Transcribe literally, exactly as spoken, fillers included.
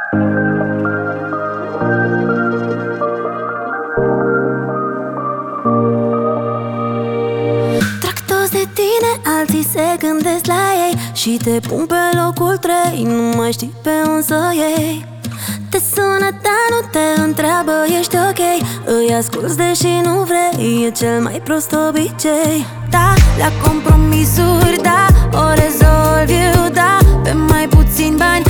Trag toți de tine, alții se gândesc la ei și te pun pe locul trei, nu mai știi pe unde să iei. Te sună, dar nu te întreabă, ești ok. Îi asculți deși nu vrei, e cel mai prost obicei. Da, la compromisuri, da, o rezolvi eu, da. Pe mai puțin bani